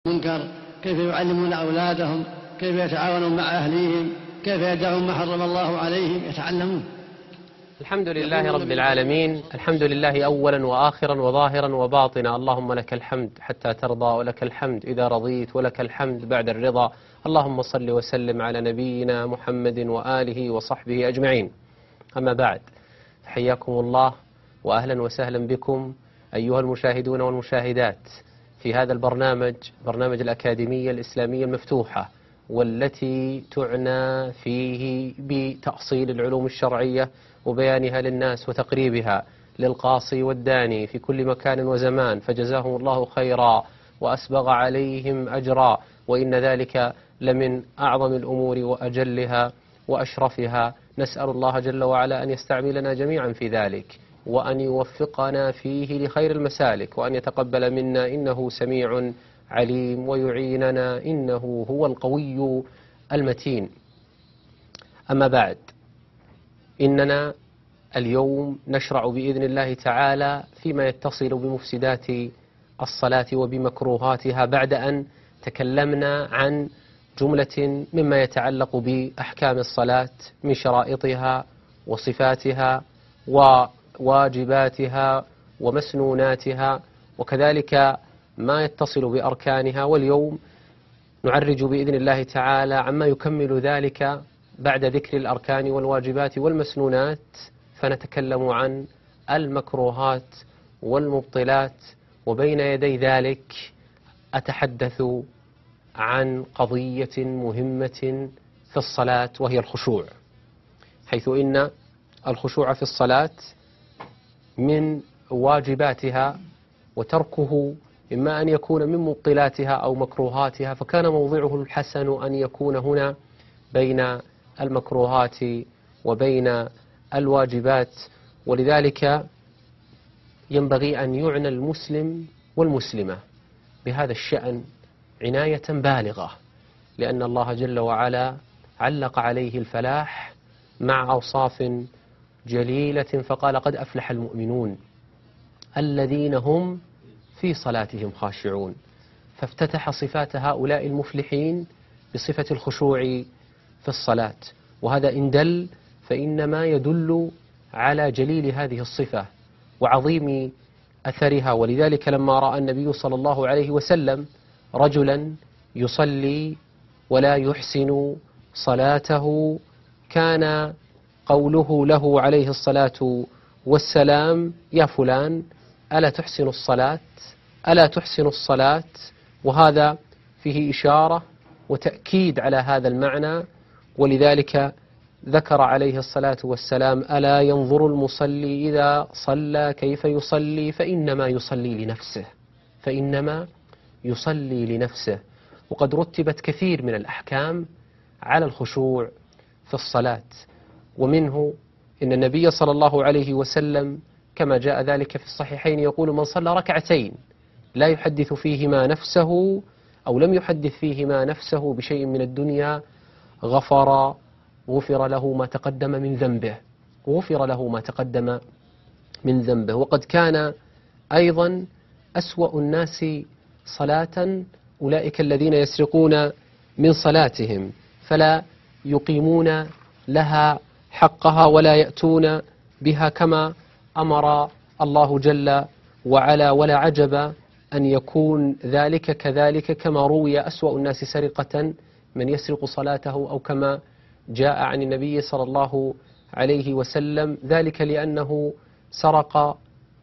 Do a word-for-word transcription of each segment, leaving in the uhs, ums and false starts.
المنكر، كيف يعلمون أولادهم، كيف يتعاونون مع أهليهم، كيف يدعون ما حرم الله عليهم، يتعلمون. الحمد لله رب العالمين، الحمد لله أولا وآخرا وظاهرا وباطنا، اللهم لك الحمد حتى ترضى ولك الحمد إذا رضيت ولك الحمد بعد الرضا. اللهم صل وسلم على نبينا محمد وآله وصحبه أجمعين. أما بعد، حياكم الله وأهلا وسهلا بكم أيها المشاهدون والمشاهدات في هذا البرنامج، برنامج الأكاديمية الإسلامية المفتوحة، والتي تعنى فيه بتأصيل العلوم الشرعية وبيانها للناس وتقريبها للقاصي والداني في كل مكان وزمان، فجزاهم الله خيرا وأسبغ عليهم أجرا، وإن ذلك لمن أعظم الأمور وأجلها وأشرفها. نسأل الله جل وعلا أن يستعملنا جميعا في ذلك، وأن يوفقنا فيه لخير المسالك، وأن يتقبل منا إنه سميع عليم، ويعيننا إنه هو القوي المتين. أما بعد، إننا اليوم نشرع بإذن الله تعالى فيما يتصل بمفسدات الصلاة وبمكروهاتها، بعد أن تكلمنا عن جملة مما يتعلق بأحكام الصلاة من شرائطها وصفاتها وواجباتها ومسنوناتها، وكذلك ما يتصل بأركانها. واليوم نعرج بإذن الله تعالى عما يكمل ذلك بعد ذكر الأركان والواجبات والمسنونات، فنتكلم عن المكروهات والمبطلات. وبين يدي ذلك أتحدث عن قضية مهمة في الصلاة، وهي الخشوع، حيث إن الخشوع في الصلاة من واجباتها، وتركه إما أن يكون من مبطلاتها أو مكروهاتها، فكان موضعه الحسن أن يكون هنا بين المكروهات وبين الواجبات. ولذلك ينبغي أن يعنى المسلم والمسلمة بهذا الشأن عناية بالغة، لأن الله جل وعلا علق عليه الفلاح مع أوصاف جليلة، فقال: قد أفلح المؤمنون الذين هم في صلاتهم خاشعون. فافتتح صفات هؤلاء المفلحين بصفة الخشوع في الصلاة، وهذا إن دل فإنما يدل على جليل هذه الصفة وعظيم أثرها. ولذلك لما رأى النبي صلى الله عليه وسلم رجلا يصلي ولا يحسن صلاته، كان قوله له عليه الصلاة والسلام: يا فلان، ألا تحسن الصلاة ألا تحسن الصلاة وهذا فيه إشارة وتأكيد على هذا المعنى. ولذلك ذكر عليه الصلاة والسلام: ألا ينظر المصلي إذا صلى كيف يصلي، فإنما يصلي لنفسه فإنما يصلي لنفسه. وقد رتبت كثير من الأحكام على الخشوع في الصلاة، ومنه إن النبي صلى الله عليه وسلم كما جاء ذلك في الصحيحين يقول: من صلى ركعتين لا يحدث فيهما نفسه أو لم يحدث فيهما نفسه بشيء من الدنيا غفر غفر له ما تقدم من ذنبه غفر له ما تقدم من ذنبه. وقد كان أيضا أسوأ الناس صلاة أولئك الذين يسرقون من صلاتهم، فلا يقيمون لها حقها ولا يأتون بها كما أمر الله جل وعلا. ولا عجب أن يكون ذلك كذلك، كما روي أسوأ الناس سرقة من يسرق صلاته، أو كما جاء عن النبي صلى الله عليه وسلم، ذلك لأنه سرق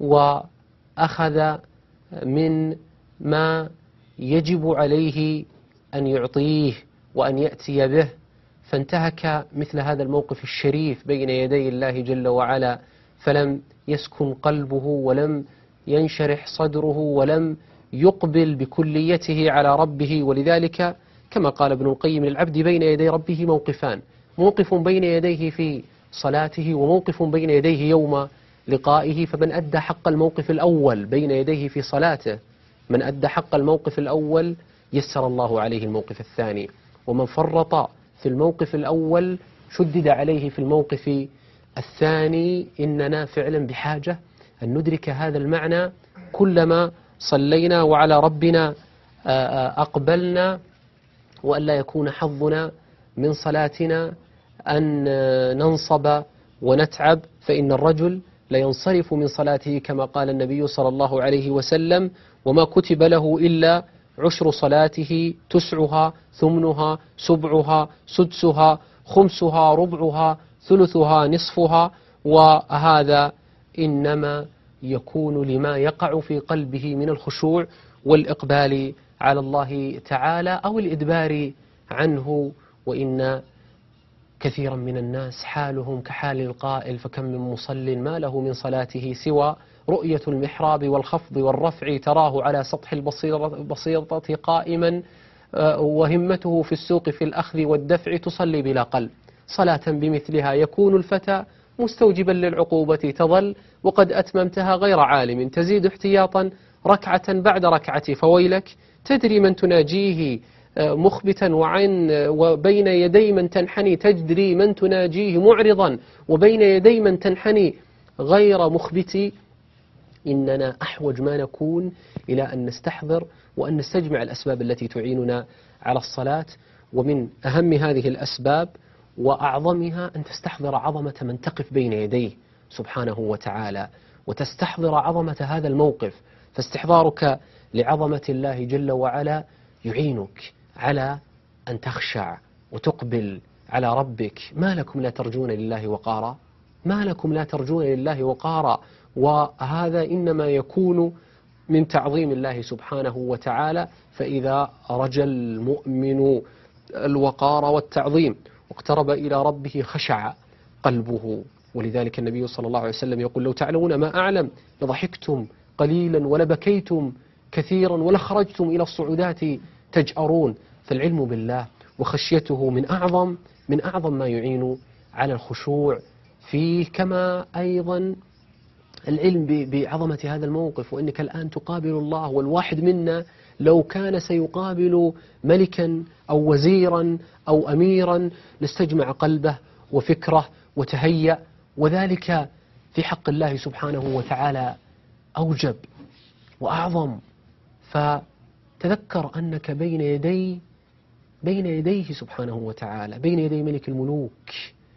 وأخذ من ما يجب عليه أن يعطيه وأن يأتي به، فانتهك مثل هذا الموقف الشريف بين يدي الله جل وعلا، فلم يسكن قلبه ولم ينشرح صدره ولم يقبل بكليته على ربه. ولذلك كما قال ابن القيم: للعبد بين يدي ربه موقفان، موقف بين يديه في صلاته وموقف بين يديه يوم لقائه. فمن أدى حق الموقف الأول بين يديه في صلاته، من أدى حق الموقف الأول يسر الله عليه الموقف الثاني، ومن فرط في الموقف الأول شدد عليه في الموقف الثاني. إننا فعلا بحاجة أن ندرك هذا المعنى كلما صلينا وعلى ربنا أقبلنا وأن لا يكون حظنا من صلاتنا أن ننصب ونتعب، فإن الرجل لينصرف من صلاته كما قال النبي صلى الله عليه وسلم: وما كتب له إلا عشر صلاته تسعها ثمنها سبعها سدسها خمسها ربعها ثلثها نصفها. وهذا إنما يكون لما يقع في قلبه من الخشوع والإقبال على الله تعالى أو الإدبار عنه. وإن كثيرا من الناس حالهم كحال القائل: فكم من مصل ما له من صلاته سوى رؤية المحراب والخفض والرفع، تراه على سطح البسيطة قائما وهمته في السوق في الأخذ والدفع، تصلي بلا قلب. صلاة بمثلها يكون الفتى مستوجبا للعقوبة، تظل وقد أتممتها غير عالم، تزيد احتياطا ركعة بعد ركعة، فويلك تدري من تناجيه مخبتا وعن وبين يدي من تنحني، تدري من تناجيه معرضا وبين يدي من تنحني غير مخبت. إننا أحوج ما نكون إلى أن نستحضر وأن نستجمع الأسباب التي تعيننا على الصلاة. ومن أهم هذه الأسباب وأعظمها أن تستحضر عظمة من تقف بين يديه سبحانه وتعالى، وتستحضر عظمة هذا الموقف. فاستحضارك لعظمة الله جل وعلا يعينك على أن تخشع وتقبل على ربك. ما لكم لا ترجون لله وقارا؟ ما لكم لا ترجون لله وقارا؟ وهذا إنما يكون من تعظيم الله سبحانه وتعالى. فإذا رجى المؤمن الوقار والتعظيم واقترب إلى ربه خشع قلبه. ولذلك النبي صلى الله عليه وسلم يقول: لو تعلمون ما أعلم لضحكتم قليلا ولبكيتم كثيرا ولخرجتم إلى الصعودات تجأرون. فالعلم بالله وخشيته من أعظم من أعظم ما يعين على الخشوع فيه، كما أيضا العلم بعظمة هذا الموقف، وأنك الآن تقابل الله. والواحد منا لو كان سيقابل ملكا أو وزيرا أو أميرا لاستجمع قلبه وفكره وتهيأ، وذلك في حق الله سبحانه وتعالى أوجب وأعظم. فتذكر أنك بين يدي بين يديه سبحانه وتعالى، بين يدي ملك الملوك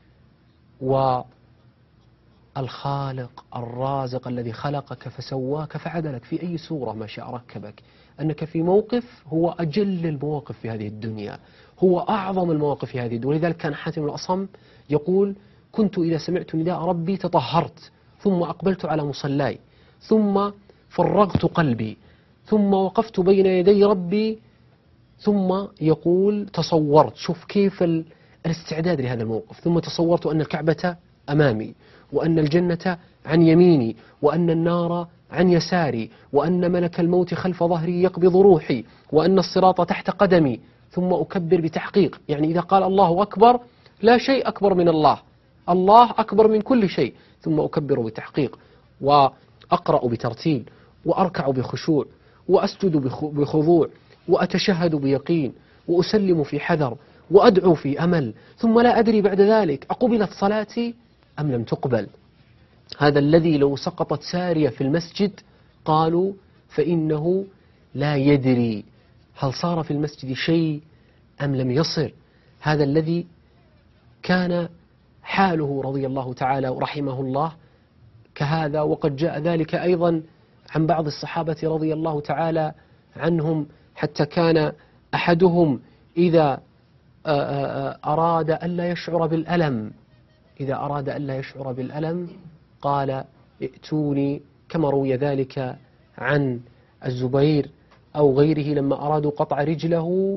والخالق الرازق الذي خلقك فسواك فعدلك في أي صورة ما شاء ركبك. أنك في موقف هو أجل المواقف في هذه الدنيا، هو أعظم المواقف في هذه الدنيا. ولذلك كان حاتم الأصم يقول: كنت إذا سمعت نداء ربي تطهرت، ثم أقبلت على مصلاي، ثم فرغت قلبي، ثم وقفت بين يدي ربي، ثم يقول تصورت. شوف كيف الاستعداد لهذا الموقف. ثم تصورت أن الكعبة أمامي، وأن الجنة عن يميني، وأن النار عن يساري، وأن ملك الموت خلف ظهري يقبض روحي، وأن الصراط تحت قدمي. ثم أكبر بتحقيق، يعني إذا قال الله أكبر لا شيء أكبر من الله، الله أكبر من كل شيء. ثم أكبر بتحقيق، وأقرأ بترتيل، وأركع بخشوع، وأسجد بخضوع، وأتشهد بيقين، وأسلم في حذر، وأدعو في أمل. ثم لا أدري بعد ذلك أقبلت صلاتي أم لم تقبل. هذا الذي لو سقطت سارية في المسجد قالوا فإنه لا يدري هل صار في المسجد شيء أم لم يصر. هذا الذي كان حاله رضي الله تعالى ورحمه الله كهذا. وقد جاء ذلك أيضا عن بعض الصحابة رضي الله تعالى عنهم، حتى كان أحدهم إذا أراد ألا يشعر بالألم إذا أراد ألا يشعر بالألم قال: ائتوني، كما روي ذلك عن الزبير أو غيره لما أرادوا قطع رجله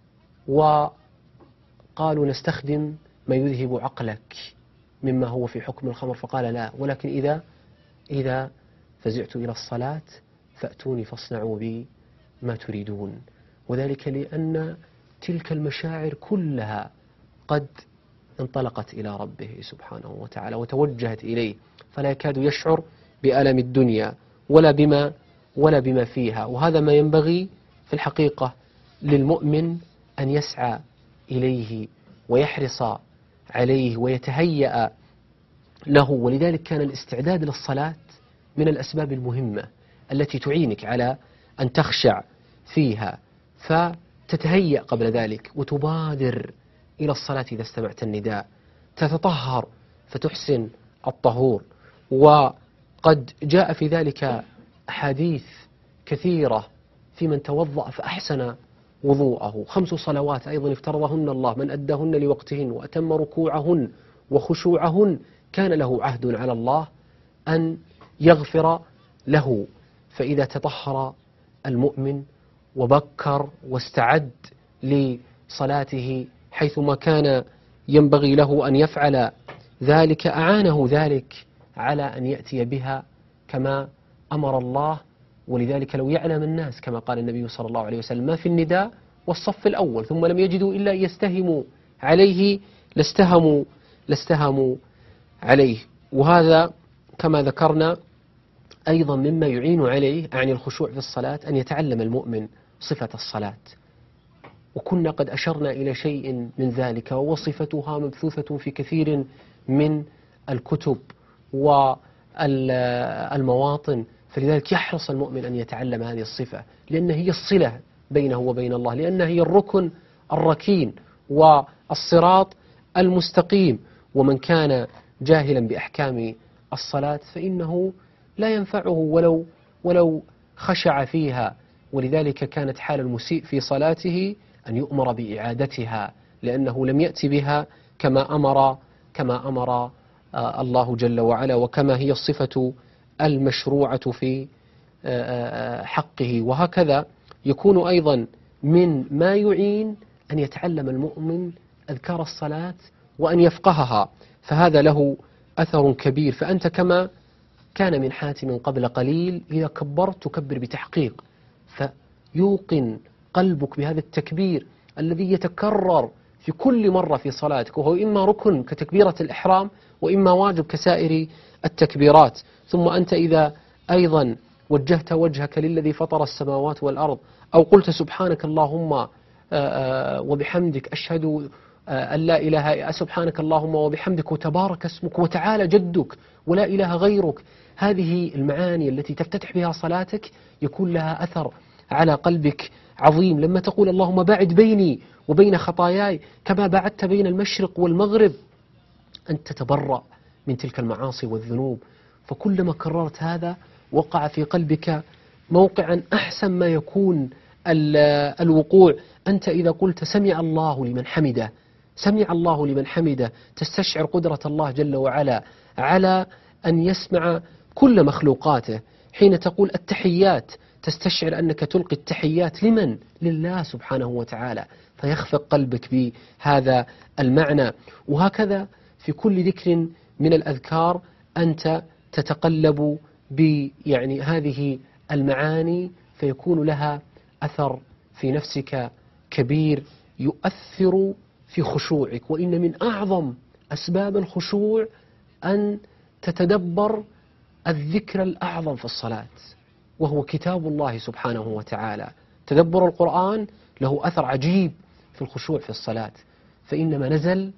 وقالوا نستخدم ما يذهب عقلك مما هو في حكم الخمر، فقال: لا، ولكن إذا إذا فزعت إلى الصلاة فأتوني فاصنعوا بي ما تريدون. وذلك لأن تلك المشاعر كلها قد انطلقت إلى ربه سبحانه وتعالى وتوجهت إليه، فلا يكاد يشعر بألم الدنيا ولا بما ولا بما فيها. وهذا ما ينبغي في الحقيقة للمؤمن أن يسعى إليه ويحرص عليه ويتهيأ له. ولذلك كان الاستعداد للصلاة من الأسباب المهمة التي تعينك على أن تخشع فيها. فتتهيأ قبل ذلك وتبادر إلى الصلاة إذا استمعت النداء، تتطهر فتحسن الطهور. وقد جاء في ذلك أحاديث كثيرة في من توضأ فأحسن وضوءه. خمس صلوات أيضا افترضهن الله، من أداهن لوقتهن وأتم ركوعهن وخشوعهن كان له عهد على الله أن يغفر له. فإذا تطهر المؤمن وبكر واستعد لصلاته حيثما كان ينبغي له أن يفعل ذلك، أعانه ذلك على أن يأتي بها كما أمر الله. ولذلك لو يعلم الناس كما قال النبي صلى الله عليه وسلم ما في النداء والصف الأول ثم لم يجدوا إلا يستهموا عليه لاستهموا لاستهموا عليه. وهذا كما ذكرنا أيضا مما يعين عليه عن الخشوع في الصلاة أن يتعلم المؤمن صفة الصلاة. وكنا قد أشرنا إلى شيء من ذلك، وصفتها مبثوثة في كثير من الكتب والمواطن. فلذلك يحرص المؤمن أن يتعلم هذه الصفة، لأن هي الصلة بينه وبين الله، لأن هي الركن الركين والصراط المستقيم. ومن كان جاهلا بأحكام الصلاة فإنه لا ينفعه ولو ولو خشع فيها. ولذلك كانت حال المسيء في صلاته أن يؤمر بإعادتها، لأنه لم يأتي بها كما أمر كما أمر الله جل وعلا، وكما هي الصفة المشروعة في حقه. وهكذا يكون أيضا من ما يعين أن يتعلم المؤمن أذكار الصلاة وأن يفقهها، فهذا له أثر كبير. فأنت كما كان من حاتم قبل قليل إذا كبرت تكبر بتحقيق، فيوقن قلبك بهذا التكبير الذي يتكرر في كل مرة في صلاتك، وهو إما ركن كتكبيرة الإحرام وإما واجب كسائر التكبيرات. ثم أنت إذا أيضا وجهت وجهك للذي فطر السماوات والأرض أو قلت سبحانك اللهم وبحمدك أشهد أن لا إله سبحانك اللهم وبحمدك وتبارك اسمك وتعالى جدك ولا إله غيرك، هذه المعاني التي تفتتح بها صلاتك يكون لها أثر على قلبك عظيم. لما تقول اللهم باعد بيني وبين خطاياي كما باعدت بين المشرق والمغرب، أن تتبرأ من تلك المعاصي والذنوب. فكلما كررت هذا وقع في قلبك موقعا أحسن ما يكون الوقوع. أنت إذا قلت سمع الله لمن حمده سمع الله لمن حمده تستشعر قدرة الله جل وعلا على أن يسمع كل مخلوقاته. حين تقول التحيات تستشعر أنك تلقي التحيات لمن؟ لله سبحانه وتعالى، فيخفق قلبك بهذا المعنى. وهكذا في كل ذكر من الأذكار أنت تتقلب بيعني هذه المعاني فيكون لها أثر في نفسك كبير يؤثر في خشوعك. وإن من أعظم أسباب الخشوع أن تتدبر الذكر الأعظم في الصلاة وهو كتاب الله سبحانه وتعالى. تدبر القرآن له أثر عجيب في الخشوع في الصلاة، فإنما نزل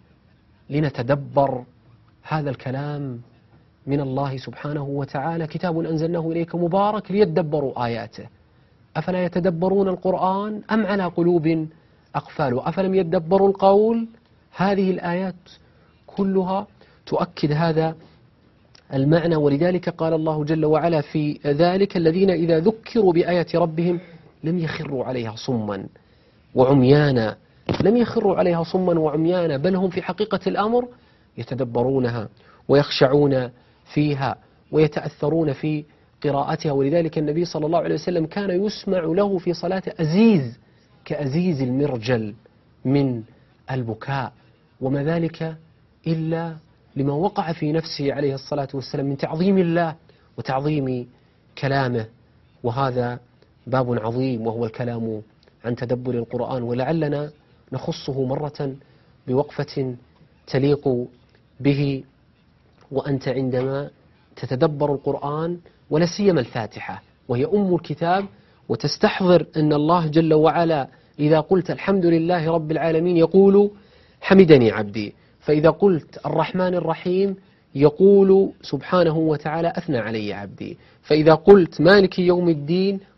لنتدبر هذا الكلام من الله سبحانه وتعالى، كتاب أنزلناه إليك مبارك ليدبروا آياته أفلا يتدبرون القرآن أم على قلوب أقفالها أفلم يدبروا القول. هذه الآيات كلها تؤكد هذا المعنى. ولذلك قال الله جل وعلا في ذلك الذين إذا ذكروا بآيات ربهم لم يخروا عليها صما وعميانا. لم يخروا عليها صما وعميانا، بل هم في حقيقة الأمر يتدبرونها ويخشعون فيها ويتأثرون في قراءتها. ولذلك النبي صلى الله عليه وسلم كان يسمع له في صلاته أزيز كأزيز المرجل من البكاء، وما ذلك إلا لما وقع في نفسه عليه الصلاة والسلام من تعظيم الله وتعظيم كلامه. وهذا باب عظيم وهو الكلام عن تدبر القرآن، ولعلنا نخصه مرة بوقفة تليق به. وأنت عندما تتدبر القرآن ولا سيما الفاتحة وهي أم الكتاب وتستحضر أن الله جل وعلا إذا قلت الحمد لله رب العالمين يقول حمدني عبدي، فإذا قلت الرحمن الرحيم يقول سبحانه وتعالى أثنى علي عبدي، فإذا قلت مالك يوم الدين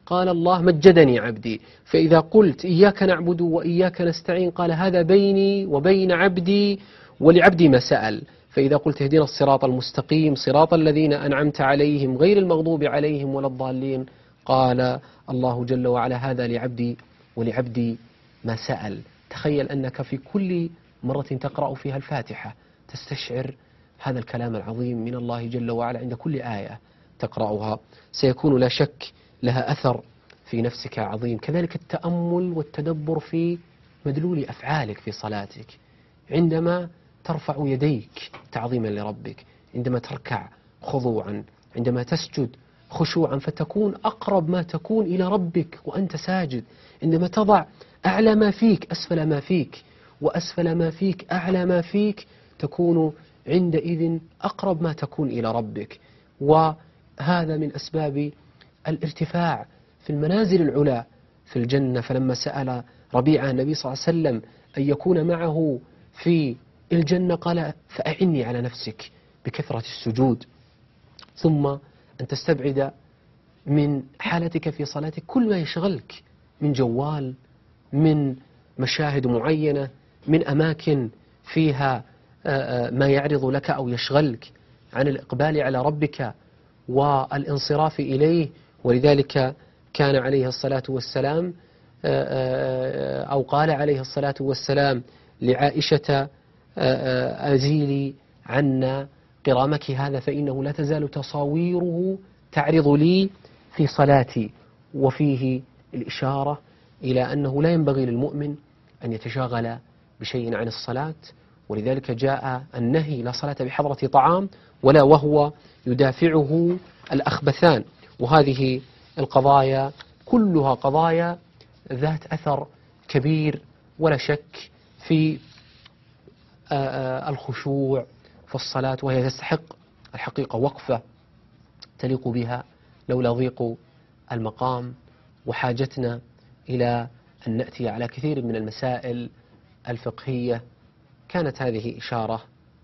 قال الله مجدني عبدي. فإذا قلت إياك نعبد وإياك نستعين قال هذا بيني وبين عبدي ولعبدي ما سأل. فإذا قلت اهدنا الصراط المستقيم صراط الذين أنعمت عليهم غير المغضوب عليهم ولا الضالين قال الله جل وعلا هذا لعبدي ولعبدي ما سأل. تخيل أنك في كل مرة تقرأ فيها الفاتحة تستشعر هذا الكلام العظيم من الله جل وعلا عند كل آية تقرأها، سيكون لا شك لها أثر في نفسك عظيم. كذلك التأمل والتدبر في مدلول أفعالك في صلاتك، عندما ترفع يديك تعظيما لربك، عندما تركع خضوعا، عندما تسجد خشوعا فتكون أقرب ما تكون إلى ربك وأنت ساجد، عندما تضع أعلى ما فيك أسفل ما فيك وأسفل ما فيك أعلى ما فيك تكون عندئذ أقرب ما تكون إلى ربك. وهذا من أسباب الارتفاع في المنازل العلى في الجنة. فلما سأل ربيعة النبي صلى الله عليه وسلم أن يكون معه في الجنة قال فأعني على نفسك بكثرة السجود، ثم أن تستبعد من حالتك في صلاتك كل ما يشغلك من جوال، من مشاهد معينة، من أماكن فيها ما يعرض لك أو يشغلك عن الإقبال على ربك والانصراف إليه. ولذلك كان عليه الصلاة والسلام أو قال عليه الصلاة والسلام لعائشة أزيلي عنا قرامك هذا فإنه لا تزال تصاويره تعرض لي في صلاتي. وفيه الإشارة إلى أنه لا ينبغي للمؤمن أن يتشاغل بشيء عن الصلاة. ولذلك جاء النهي لا صلاة بحضرة طعام ولا وهو يدافعه الأخبثان. وهذه القضايا كلها قضايا ذات أثر كبير ولا شك في الخشوع في الصلاة، وهي تستحق الحقيقة وقفة تليق بها لولا ضيق المقام وحاجتنا إلى أن نأتي على كثير من المسائل الفقهية. كانت هذه إشارة،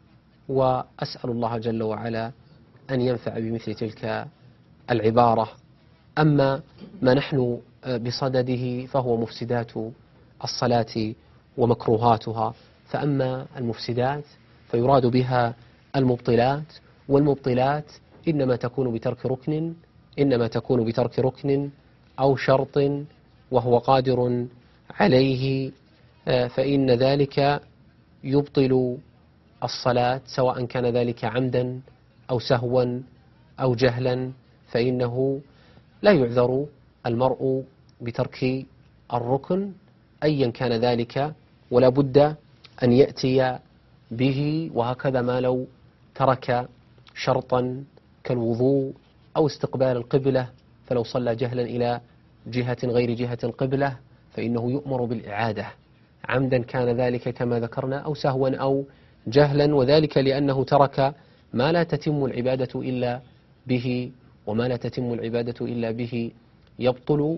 وأسأل الله جل وعلا أن ينفع بمثل تلك العبارة. أما ما نحن بصدده فهو مفسدات الصلاة ومكروهاتها. فأما المفسدات فيراد بها المبطلات، والمبطلات إنما تكون بترك ركن إنما تكون بترك ركن أو شرط وهو قادر عليه، فإن ذلك يبطل الصلاة سواء كان ذلك عمدا أو سهوا أو جهلا، فإنه لا يعذر المرء بترك الركن أيا كان ذلك، ولا بد أن يأتي به. وهكذا ما لو ترك شرطا كالوضوء أو استقبال القبلة، فلو صلى جهلا إلى جهة غير جهة القبلة فإنه يؤمر بالإعادة عمدا كان ذلك كما ذكرنا أو سهوا أو جهلا، وذلك لأنه ترك ما لا تتم العبادة إلا به، وما لا تتم العبادة إلا به يبطل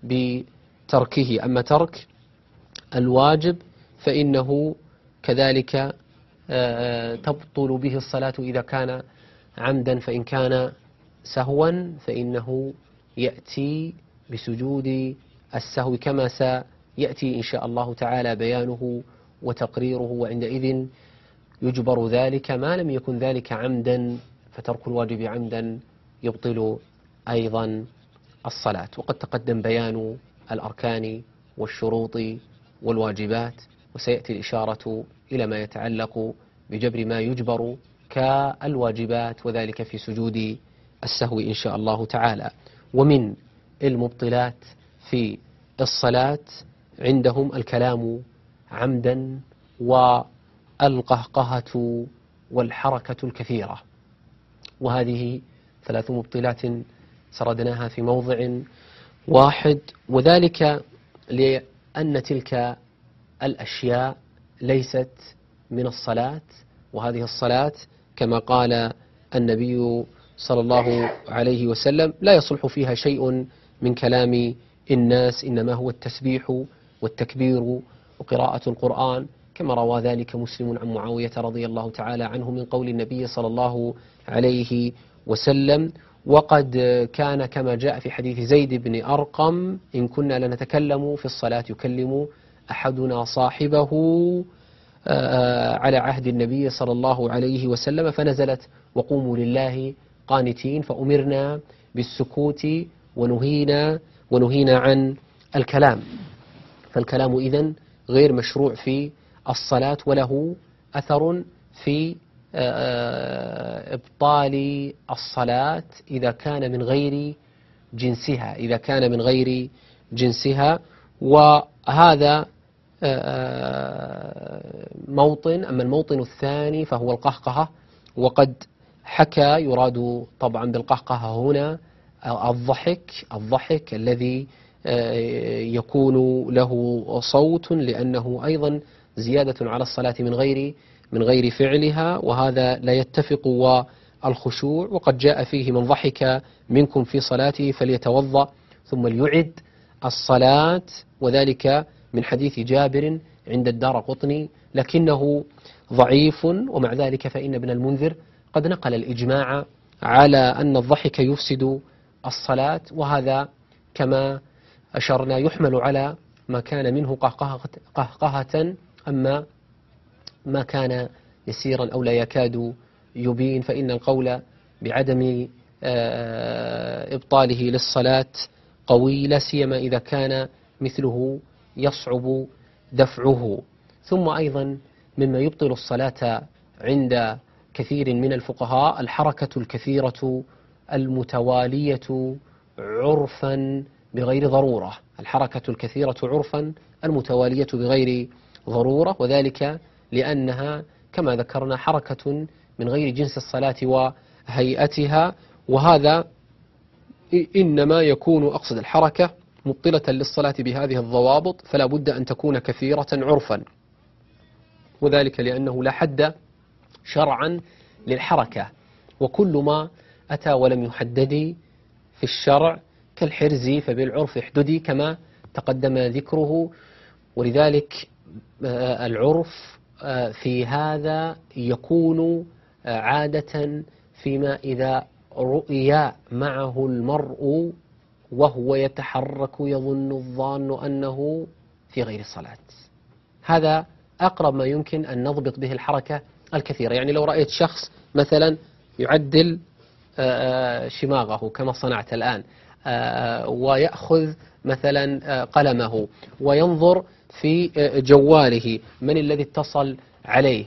بتركه. أما ترك الواجب فإنه كذلك تبطل به الصلاة إذا كان عمدا، فإن كان سهوا فإنه يأتي بسجود السهو كما سيأتي إن شاء الله تعالى بيانه وتقريره، وعندئذ يجبر ذلك ما لم يكن ذلك عمدا، فترك الواجب عمدا يبطل أيضا الصلاة. وقد تقدم بيان الأركان والشروط والواجبات، وسيأتي الإشارة إلى ما يتعلق بجبر ما يجبر كالواجبات، وذلك في سجود السهو إن شاء الله تعالى. ومن المبطلات في الصلاة عندهم الكلام عمدا والقهقهة والحركة الكثيرة، وهذه ثلاث مبطلات سردناها في موضع واحد، وذلك لأن تلك الأشياء ليست من الصلاة. وهذه الصلاة كما قال النبي صلى الله عليه وسلم لا يصلح فيها شيء من كلام الناس، إنما هو التسبيح والتكبير وقراءة القرآن، كما روى ذلك مسلم عن معاوية رضي الله تعالى عنه من قول النبي صلى الله عليه وسلم: وقد كان كما جاء في حديث زيد بن أرقم: إن كنا لنتكلم في الصلاة يكلم أحدنا صاحبه على عهد النبي صلى الله عليه وسلم، فنزلت: وقوموا لله قانتين، فأمرنا بالسكوت ونهينا ونهينا عن الكلام. فالكلام إذن غير مشروع في الصلاة، وله أثر في إبطال الصلاة إذا كان من غير جنسها إذا كان من غير جنسها وهذا موطن. أما الموطن الثاني فهو القهقهة، وقد حكى يراد طبعا بالقهقهة هنا الضحك الضحك الذي يكون له صوت، لأنه أيضا زيادة على الصلاة من غير من غير فعلها، وهذا لا يتفق والخشوع. وقد جاء فيه: من ضحك منكم في صلاته فليتوضأ ثم ليعد الصلاة، وذلك من حديث جابر عند الدارقطني، لكنه ضعيف. ومع ذلك فإن ابن المنذر قد نقل الإجماع على أن الضحك يفسد الصلاة، وهذا كما أشرنا يحمل على ما كان منه قهقهة, قهقهة أما ما كان يسيرا أو لا يكاد يبين فإن القول بعدم إبطاله للصلاة قوي، لا سيما إذا كان مثله يصعب دفعه. ثم أيضا مما يبطل الصلاة عند كثير من الفقهاء الحركة الكثيرة المتوالية عرفا بغير ضرورة الحركة الكثيرة عرفا المتوالية بغير ضرورة، وذلك لأنها كما ذكرنا حركة من غير جنس الصلاة وهيئتها، وهذا إنما يكون أقصد الحركة مبطلة للصلاة بهذه الضوابط، فلا بد أن تكون كثيرة عرفا، وذلك لأنه لا حد شرعا للحركة، وكل ما أتى ولم يحدد في الشرع كالحرز فبالعرف احددي كما تقدم ذكره. ولذلك العرف في هذا يكون عادة فيما إذا رؤي معه المرء وهو يتحرك يظن الظان أنه في غير الصلاة. هذا أقرب ما يمكن أن نضبط به الحركة الكثيرة. يعني لو رأيت شخص مثلا يعدل شماغه كما صنعت الآن، ويأخذ مثلا قلمه وينظر في جواله من الذي اتصل عليه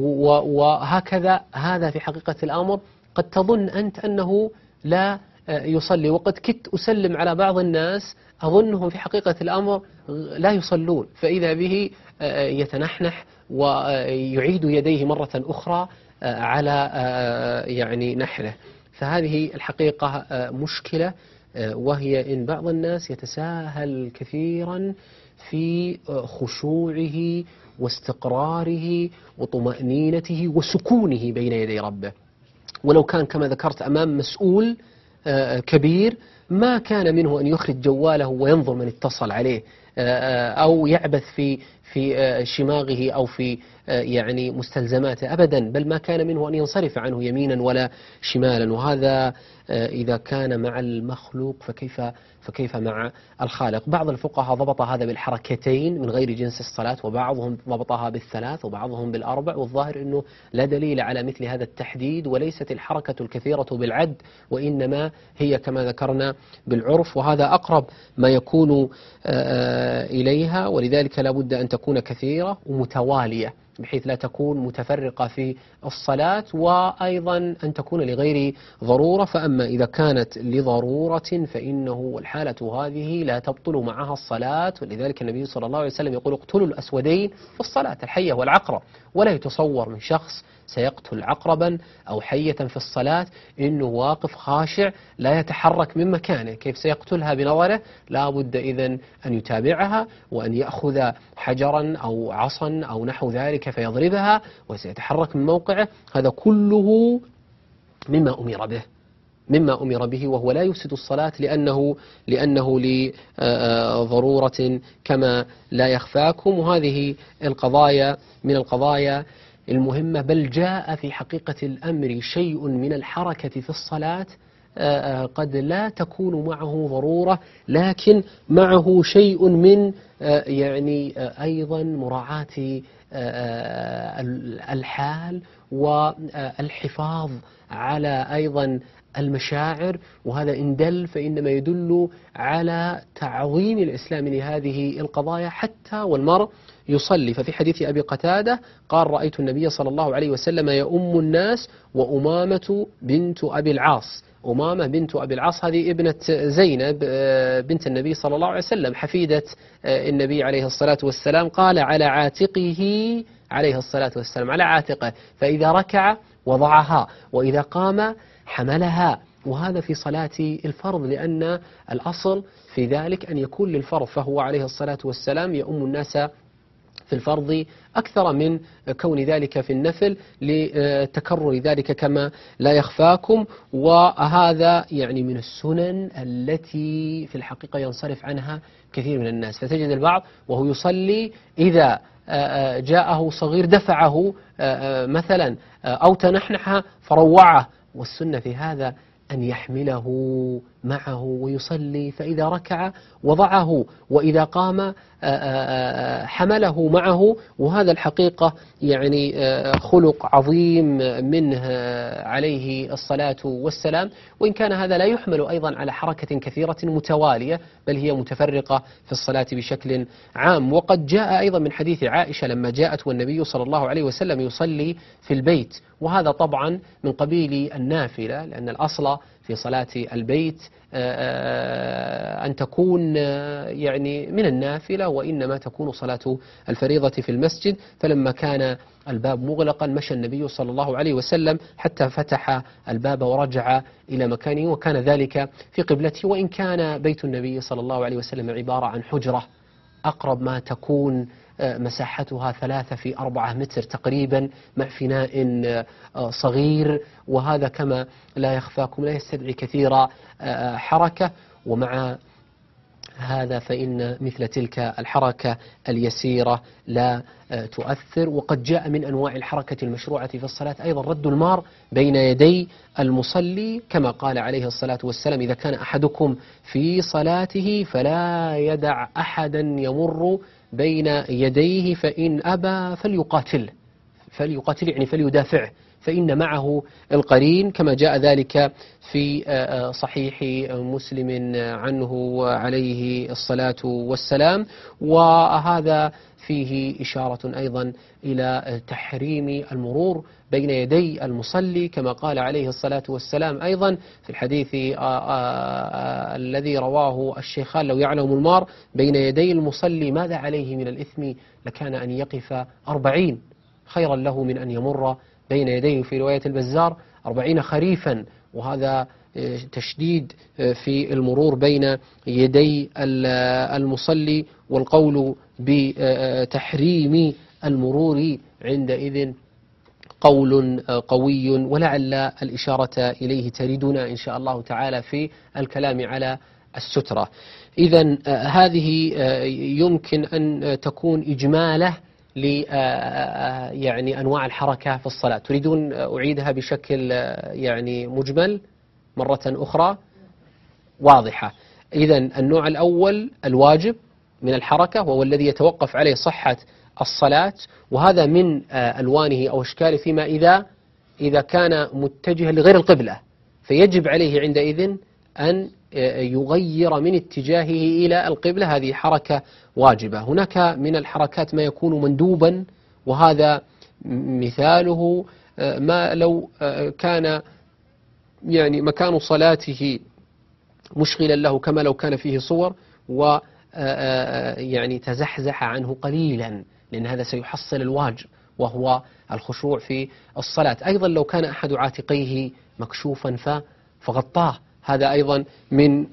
وهكذا، هذا في حقيقة الأمر قد تظن أنت أنه لا يصلي، وقد كدت أسلم على بعض الناس أظنهم في حقيقة الأمر لا يصلون، فإذا به يتنحنح ويعيد يديه مرة أخرى على يعني نحره. فهذه الحقيقة مشكلة، وهي إن بعض الناس يتساهل كثيرا في خشوعه واستقراره وطمأنينته وسكونه بين يدي ربه، ولو كان كما ذكرت أمام مسؤول كبير ما كان منه أن يخرج جواله وينظر من اتصل عليه أو يعبث في في شماغه أو في يعني مستلزماته أبدا، بل ما كان منه أن ينصرف عنه يمينا ولا شمالا. وهذا إذا كان مع المخلوق فكيف فكيف مع الخالق؟ بعض الفقهاء ضبط هذا بالحركتين من غير جنس الصلاة، وبعضهم ضبطها بالثلاث، وبعضهم بالأربع، والظاهر أنه لا دليل على مثل هذا التحديد، وليست الحركة الكثيرة بالعد، وإنما هي كما ذكرنا بالعرف، وهذا أقرب ما يكون إليها. ولذلك لا بد أن تكون كثيرة ومتوالية بحيث لا تكون متفرقة في الصلاة، وأيضا أن تكون لغير ضرورة. فأما إذا كانت لضرورة فإنه والحالة هذه لا تبطل معها الصلاة، ولذلك النبي صلى الله عليه وسلم يقول: اقتلوا الأسودين في الصلاة، الحية والعقرب. ولا يتصور من شخص سيقتل عقربا أو حية في الصلاة إنه واقف خاشع لا يتحرك من مكانه، كيف سيقتلها بنظره؟ لا بد إذن أن يتابعها وأن يأخذ حجرا أو عصا أو نحو ذلك فيضربها وسيتحرك من موقعه. هذا كله مما أمر به مما أمر به وهو لا يفسد الصلاة لأنه لأنه لضرورة كما لا يخفاكم. وهذه القضايا من القضايا المهمة، بل جاء في حقيقة الأمر شيء من الحركة في الصلاة قد لا تكون معه ضرورة، لكن معه شيء من يعني أيضا مراعاة الحال والحفاظ على أيضا المشاعر، وهذا إن دل فإنما يدل على تعظيم الإسلام لهذه القضايا حتى والمرء يصلي. ففي حديث أبي قتادة قال: رأيت النبي صلى الله عليه وسلم يؤم الناس وأمامة بنت أبي العاص. أمامة بنت أبي العاص هذه ابنة زينب بنت النبي صلى الله عليه وسلم حفيدة النبي عليه الصلاة والسلام. قال: على عاتقه عليه الصلاة والسلام، على عاتقه، فإذا ركع وضعها وإذا قام حملها. وهذا في صلاة الفرض، لأن الأصل في ذلك أن يكون للفرض، فهو عليه الصلاة والسلام يؤم الناس في الفرض أكثر من كون ذلك في النفل لتكرر ذلك كما لا يخفاكم. وهذا يعني من السنن التي في الحقيقة ينصرف عنها كثير من الناس، فتجد البعض وهو يصلي إذا جاءه صغير دفعه مثلا أو تنحنح فروعه، والسنة في هذا أن يحمله معه ويصلي، فإذا ركع وضعه وإذا قام حمله معه. وهذا الحقيقة يعني خلق عظيم منه عليه الصلاة والسلام، وإن كان هذا لا يحمل أيضا على حركة كثيرة متوالية، بل هي متفرقة في الصلاة بشكل عام. وقد جاء أيضا من حديث عائشة لما جاءت والنبي صلى الله عليه وسلم يصلي في البيت، وهذا طبعا من قبيل النافلة، لأن الأصل في صلاة البيت أن تكون يعني من النافلة، وإنما تكون صلاة الفريضة في المسجد. فلما كان الباب مغلقا مشى النبي صلى الله عليه وسلم حتى فتح الباب ورجع إلى مكانه، وكان ذلك في قبلته. وإن كان بيت النبي صلى الله عليه وسلم عبارة عن حجرة أقرب ما تكون مساحتها ثلاثة في أربعة متر تقريبا، مع فناء صغير، وهذا كما لا يخفاكم لا يستدعي كثير حركة. ومع هذا فإن مثل تلك الحركة اليسيرة لا تؤثر. وقد جاء من أنواع الحركة المشروعة في الصلاة أيضا رد المار بين يدي المصلي، كما قال عليه الصلاة والسلام: إذا كان أحدكم في صلاته فلا يدع أحدا يمر بين يديه، فإن أبى فليقاتل فليقاتل يعني فليدافعه، فإن معه القرين، كما جاء ذلك في صحيح مسلم عنه عليه الصلاة والسلام. وهذا فيه إشارة أيضا إلى تحريم المرور بين يدي المصلي، كما قال عليه الصلاة والسلام أيضا في الحديث الذي رواه الشيخان: لو يعلم المار بين يدي المصلي ماذا عليه من الإثم لكان أن يقف أربعين خيرا له من أن يمر بين يديه. في رواية البزار أربعين خريفا، وهذا تشديد في المرور بين يدي المصلي. والقول بتحريم المرور عندئذ قول قوي، ولعل الإشارة إليه تردنا إن شاء الله تعالى في الكلام على السترة. إذن هذه يمكن أن تكون إجمالة ل يعني أنواع الحركة في الصلاة. تريدون أعيدها بشكل يعني مجمل مرة أخرى واضحة؟ إذن النوع الأول الواجب من الحركة، وهو الذي يتوقف عليه صحة الصلاة، وهذا من ألوانه أو أشكاله فيما إذا إذا كان متجها لغير القبلة، فيجب عليه عندئذ أن يغير من اتجاهه إلى القبلة، هذه حركة واجبة. هناك من الحركات ما يكون مندوبا، وهذا مثاله ما لو كان يعني مكان صلاته مشغلا له، كما لو كان فيه صور و يعني تزحزح عنه قليلا، لأن هذا سيحصل الواجب وهو الخشوع في الصلاة. أيضا لو كان أحد عاتقيه مكشوفا فغطاه، هذا أيضا من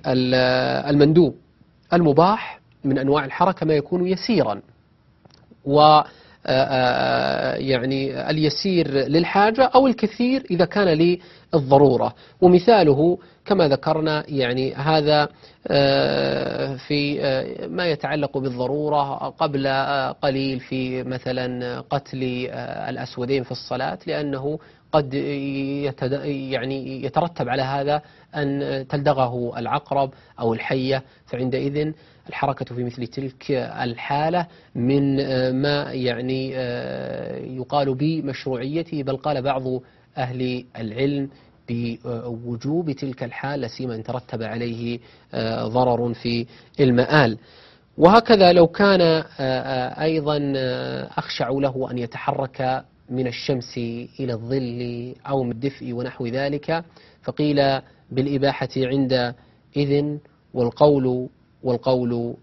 المندوب. المباح من أنواع الحركة ما يكون يسيرا، و يعني اليسير للحاجة أو الكثير إذا كان للضرورة. ومثاله كما ذكرنا يعني هذا في ما يتعلق بالضرورة قبل قليل في مثلا قتل الأسودين في الصلاة، لأنه قد يعني يترتب على هذا أن تلدغه العقرب أو الحية، فعندئذ الحركة في مثل تلك الحالة من ما يعني يقال بمشروعيته، بل قال بعض أهل العلم بوجوب تلك الحالة سيما إن ترتب عليه ضرر في المآل. وهكذا لو كان أيضا أخشع له أن يتحرك من الشمس إلى الظل أو من الدفء ونحو ذلك، فقيل بالإباحة عند إذن، والقول والقول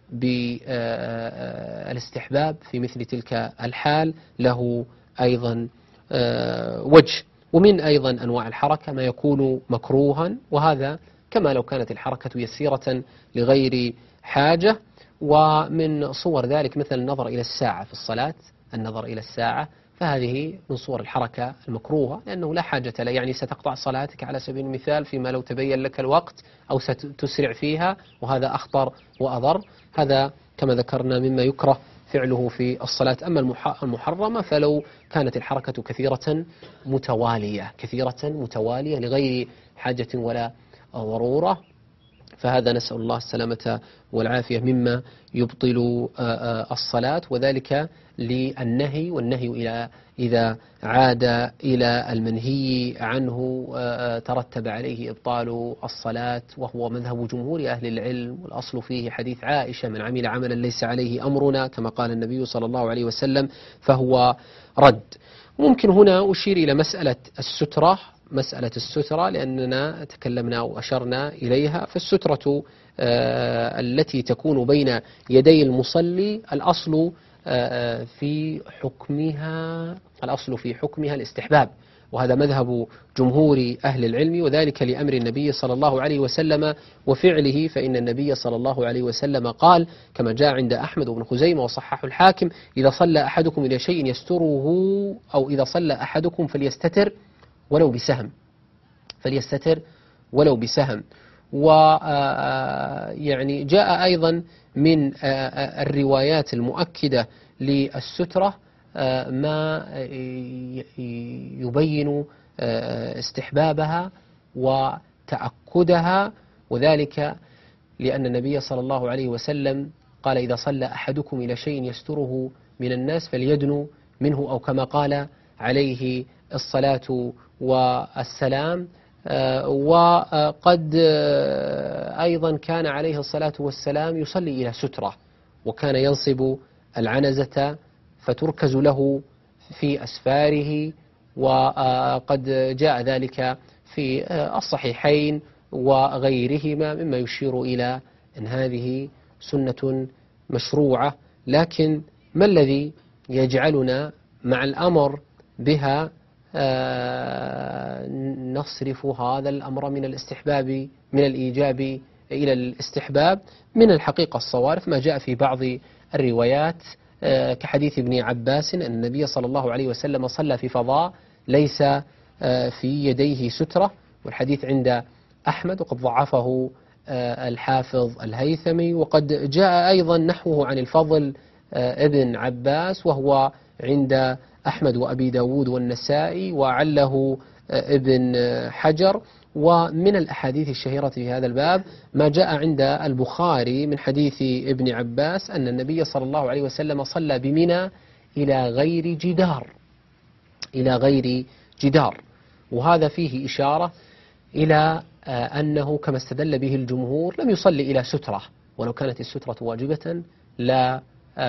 بالاستحباب في مثل تلك الحال له أيضا وجه. ومن أيضا أنواع الحركة ما يكون مكروها، وهذا كما لو كانت الحركة يسيرة لغير حاجة. ومن صور ذلك مثل النظر إلى الساعة في الصلاة، النظر إلى الساعة فهذه من صور الحركة المكروهة، لأنه لا حاجة له، يعني ستقطع صلاتك على سبيل المثال فيما لو تبين لك الوقت، أو ستسرع فيها، وهذا أخطر وأضر. هذا كما ذكرنا مما يكره فعله في الصلاة. أما المحرمة فلو كانت الحركة كثيرة متوالية كثيرة متوالية لغير حاجة ولا ضرورة، فهذا نسأل الله السلامة والعافية مما يبطل الصلاة، وذلك للنهي، والنهي إلى إذا عاد إلى المنهي عنه ترتب عليه إبطال الصلاة، وهو مذهب جمهور أهل العلم. والأصل فيه حديث عائشة: من عمل عملا ليس عليه أمرنا، كما قال النبي صلى الله عليه وسلم، فهو رد. ممكن هنا أشير إلى مسألة السترة مسألة السترة لأننا تكلمنا وأشرنا إليها. فالسترة التي تكون بين يدي المصلي الأصل في حكمها الأصل في حكمها الاستحباب، وهذا مذهب جمهور أهل العلم، وذلك لأمر النبي صلى الله عليه وسلم وفعله. فإن النبي صلى الله عليه وسلم قال كما جاء عند أحمد وابن خزيمة وصححه الحاكم: إذا صلى أحدكم إلى شيء يستره، أو إذا صلى أحدكم فليستتر ولو بسهم فليستتر ولو بسهم. ويعني جاء أيضا من الروايات المؤكدة للسترة ما يبين استحبابها وتأكدها، وذلك لأن النبي صلى الله عليه وسلم قال: إذا صلى أحدكم إلى شيء يستره من الناس فليدنو منه، أو كما قال عليه الصلاة والسلام. وقد أيضا كان عليه الصلاة والسلام يصلي إلى سترة، وكان ينصب العنزة فتركز له في أسفاره، وقد جاء ذلك في الصحيحين وغيرهما مما يشير إلى أن هذه سنة مشروعة. لكن ما الذي يجعلنا مع الأمر بها نصرف هذا الأمر من الاستحباب من الإيجاب إلى الاستحباب؟ من الحقيقة الصوارف ما جاء في بعض الروايات كحديث ابن عباس أن النبي صلى الله عليه وسلم صلى في فضاء ليس في يديه سترة، والحديث عند أحمد وقد ضعفه الحافظ الهيثمي. وقد جاء أيضا نحوه عن الفضل ابن عباس وهو عند أحمد وأبي داود والنسائي وعله ابن حجر. ومن الأحاديث الشهيرة في هذا الباب ما جاء عند البخاري من حديث ابن عباس أن النبي صلى الله عليه وسلم صلى بمنى إلى غير جدار إلى غير جدار وهذا فيه إشارة إلى أنه كما استدل به الجمهور لم يصلي إلى سترة، ولو كانت السترة واجبة لا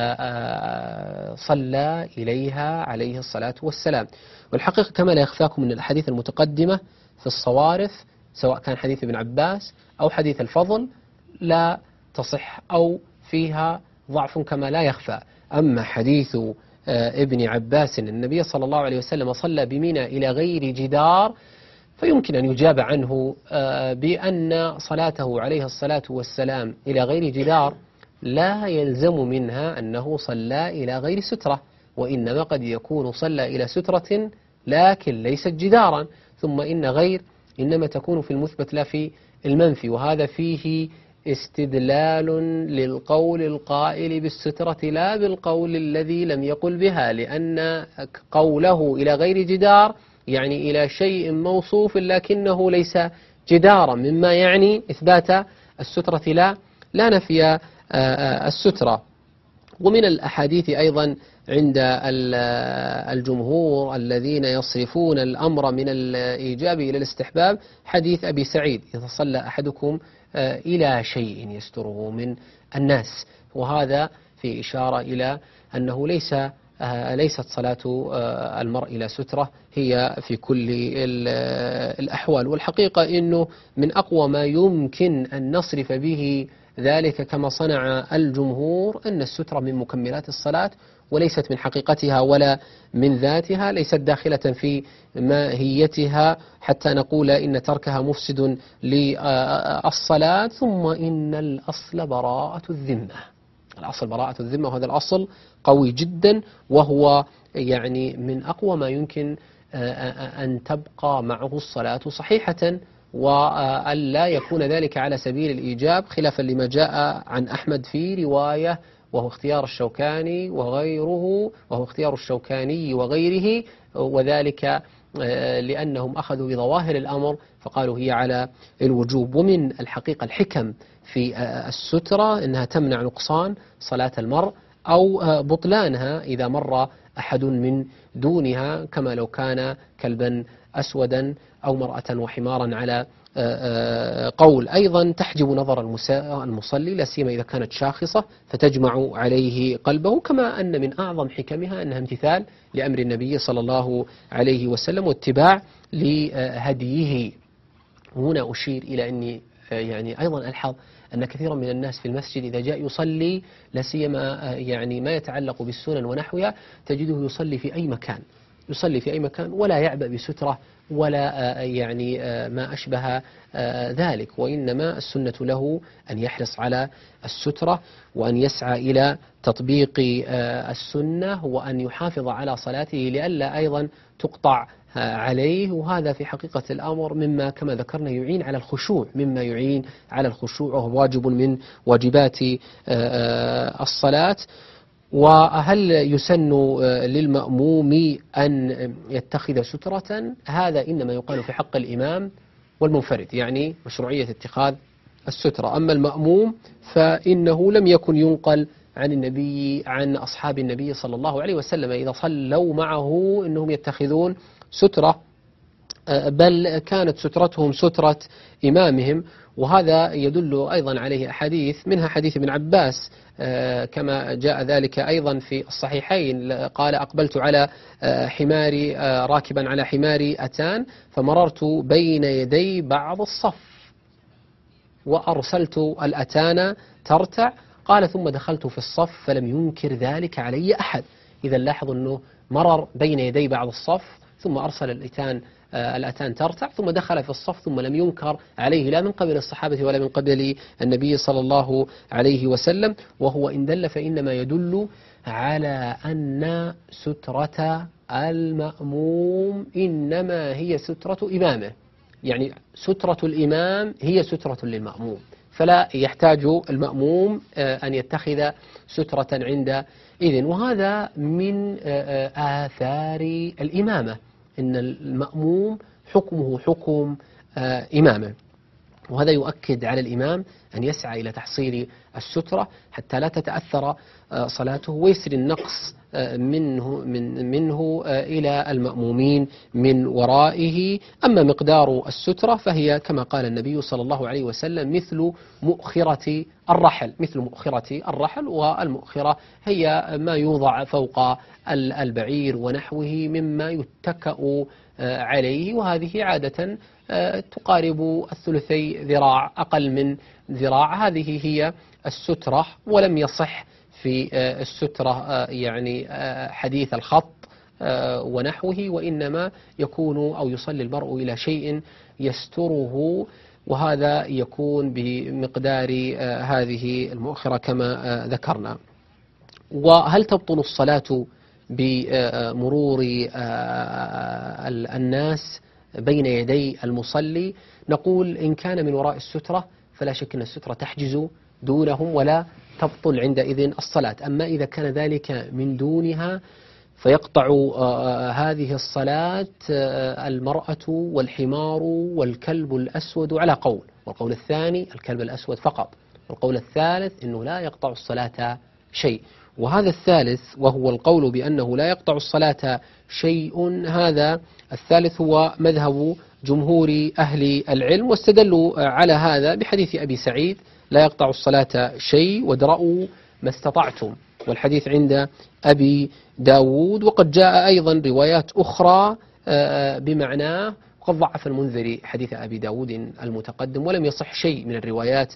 صلى إليها عليه الصلاة والسلام. والحقيقة كما لا يخفاكم من الأحاديث المتقدمة في الصوارف سواء كان حديث ابن عباس أو حديث الفضل لا تصح أو فيها ضعف كما لا يخفى. أما حديث ابن عباس النبي صلى الله عليه وسلم صلى بمنى إلى غير جدار فيمكن أن يجاب عنه بأن صلاته عليه الصلاة والسلام إلى غير جدار لا يلزم منها أنه صلى إلى غير سترة، وإنما قد يكون صلى إلى سترة لكن ليست جدارا. ثم إن غير إنما تكون في المثبت لا في المنفي، وهذا فيه استدلال للقول القائل بالسترة لا بالقول الذي لم يقل بها، لأن قوله إلى غير جدار يعني إلى شيء موصوف لكنه ليس جدارا، مما يعني إثبات السترة لا لا نفي السترة. ومن الأحاديث أيضا عند الجمهور الذين يصرفون الأمر من الإيجاب إلى الاستحباب حديث أبي سعيد: إذا صلى أحدكم إلى شيء يستره من الناس. وهذا في إشارة إلى أنه ليس ليست صلاة المرء إلى سترة هي في كل الأحوال. والحقيقة أنه من أقوى ما يمكن أن نصرف به ذلك كما صنع الجمهور أن السترة من مكملات الصلاة وليست من حقيقتها ولا من ذاتها، ليست داخلة في ماهيتها حتى نقول إن تركها مفسد للصلاة. ثم إن الأصل براءة الذمة، الأصل براءة الذمة، وهذا الأصل قوي جدا، وهو يعني من أقوى ما يمكن أن تبقى معه الصلاة صحيحة، وأن لا يكون ذلك على سبيل الإيجاب خلافا لما جاء عن أحمد في رواية وهو اختيار الشوكاني وغيره وهو اختيار الشوكاني وغيره، وذلك لأنهم أخذوا بظواهر الأمر فقالوا هي على الوجوب. ومن الحقيقة الحكم في السترة أنها تمنع نقصان صلاة المرء أو بطلانها إذا مر أحد من دونها، كما لو كان كلبا أسودا أو مرأة وحمارا على قول. أيضا تحجب نظر المصلي لا سيما إذا كانت شاخصة فتجمع عليه قلبه، كما أن من أعظم حكمها أنها امتثال لأمر النبي صلى الله عليه وسلم واتباع لهديه. هنا أشير إلى أني يعني أيضا ألحظ أن كثيرا من الناس في المسجد إذا جاء يصلي لا سيما يعني ما يتعلق بالسنن ونحوها تجده يصلي في أي مكان، يصلي في أي مكان ولا يعبأ بسترة ولا يعني ما أشبه ذلك، وإنما السنة له أن يحرص على السترة وأن يسعى إلى تطبيق السنة وأن يحافظ على صلاته لئلا أيضا تقطع عليه. وهذا في حقيقة الأمر مما كما ذكرنا يعين على الخشوع، مما يعين على الخشوع وهو واجب من واجبات الصلاة. وهل يسن للمأموم أن يتخذ سترة؟ هذا إنما يقال في حق الإمام والمنفرد، يعني مشروعية اتخاذ السترة. أما المأموم فإنه لم يكن ينقل عن النبي عن أصحاب النبي صلى الله عليه وسلم إذا صلوا معه أنهم يتخذون سترة، بل كانت سترتهم سترة إمامهم. وهذا يدل أيضا عليه أحاديث، منها حديث ابن عباس كما جاء ذلك أيضا في الصحيحين، قال: أقبلت على حماري راكبا على حماري أتان فمررت بين يدي بعض الصف وأرسلت الأتان ترتع، قال: ثم دخلت في الصف فلم ينكر ذلك علي أحد. إذا لاحظوا أنه مرر بين يدي بعض الصف ثم أرسل الأتان الأتان ترتع ثم دخل في الصف ثم لم ينكر عليه لا من قبل الصحابة ولا من قبل النبي صلى الله عليه وسلم. وهو إن دل فإنما يدل على أن سترة المأموم إنما هي سترة إمامه، يعني سترة الإمام هي سترة للمأموم، فلا يحتاج المأموم أن يتخذ سترة عند إذن. وهذا من آثار الإمامة، إن المأموم حكمه حكم إمامه، وهذا يؤكد على الإمام أن يسعى إلى تحصيل السترة حتى لا تتأثر صلاته ويسري النقص منه, من منه إلى المأمومين من ورائه. أما مقدار السترة فهي كما قال النبي صلى الله عليه وسلم مثل مؤخرة الرحل، مثل مؤخرة الرحل، والمؤخرة هي ما يوضع فوق البعير ونحوه مما يتكأ عليه، وهذه عادة تقارب الثلثي ذراع، أقل من ذراع. هذه هي السترة، ولم يصح في السترة يعني حديث الخط ونحوه، وإنما يكون أو يصلي المرء إلى شيء يستره، وهذا يكون بمقدار هذه المؤخرة كما ذكرنا. وهل تبطل الصلاة بمرور الناس بين يدي المصلي، نقول إن كان من وراء السترة فلا شك أن السترة تحجز دونهم ولا تبطل عندئذ الصلاة. أما إذا كان ذلك من دونها فيقطع هذه الصلاة المرأة والحمار والكلب الأسود على قول، والقول الثاني الكلب الأسود فقط، والقول الثالث أنه لا يقطع الصلاة شيء. وهذا الثالث وهو القول بأنه لا يقطع الصلاة شيء، هذا الثالث هو مذهب جمهور أهل العلم، واستدلوا على هذا بحديث أبي سعيد لا يقطع الصلاة شيء وادرأوا ما استطعتم، والحديث عند أبي داود. وقد جاء أيضا روايات أخرى بمعناه، وقد ضعف المنذري حديث أبي داود المتقدم، ولم يصح شيء من الروايات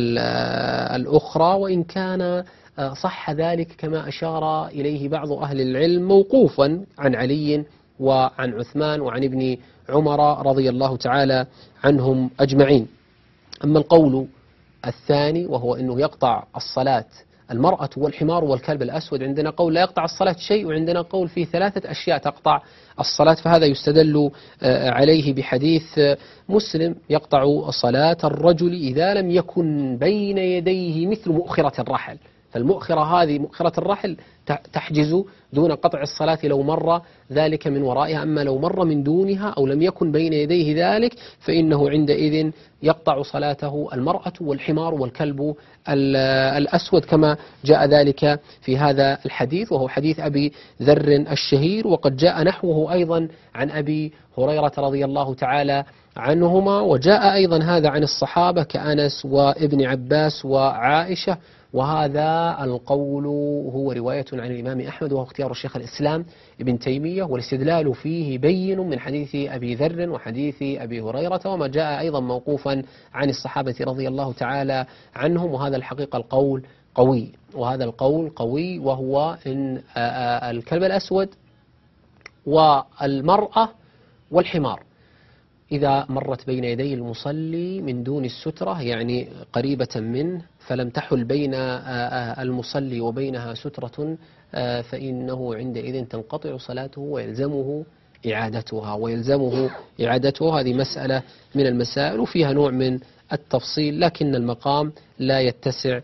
الأخرى، وإن كان صح ذلك كما أشار إليه بعض أهل العلم موقوفا عن علي وعن عثمان وعن ابن عمر رضي الله تعالى عنهم أجمعين. أما القول الثاني وهو أنه يقطع الصلاة المرأة والحمار والكلب الأسود، عندنا قول لا يقطع الصلاة شيء، وعندنا قول في ثلاثة أشياء تقطع الصلاة، فهذا يستدل عليه بحديث مسلم يقطع صلاة الرجل إذا لم يكن بين يديه مثل مؤخرة الرحل، فالمؤخرة هذه مؤخرة الرحل تحجز دون قطع الصلاة لو مر ذلك من ورائها، أما لو مر من دونها أو لم يكن بين يديه ذلك فإنه عندئذ يقطع صلاته المرأة والحمار والكلب الأسود كما جاء ذلك في هذا الحديث، وهو حديث أبي ذر الشهير. وقد جاء نحوه أيضا عن أبي هريرة رضي الله تعالى عنهما، وجاء أيضا هذا عن الصحابة كأنس وابن عباس وعائشة، وهذا القول هو رواية عن الإمام أحمد وهو اختيار الشيخ الإسلام ابن تيمية، والاستدلال فيه بين من حديث أبي ذر وحديث أبي هريرة، وما جاء أيضا موقوفا عن الصحابة رضي الله تعالى عنهم. وهذا الحقيقة القول قوي، وهذا القول قوي، وهو إن الكلب الأسود والمرأة والحمار إذا مرت بين يدي المصلي من دون السترة، يعني قريبة منه، فلم تحل بين المصلي وبينها سترة، فإنه عندئذ تنقطع صلاته ويلزمه إعادتها ويلزمه إعادتها. هذه مسألة من المسائل وفيها نوع من التفصيل، لكن المقام لا يتسع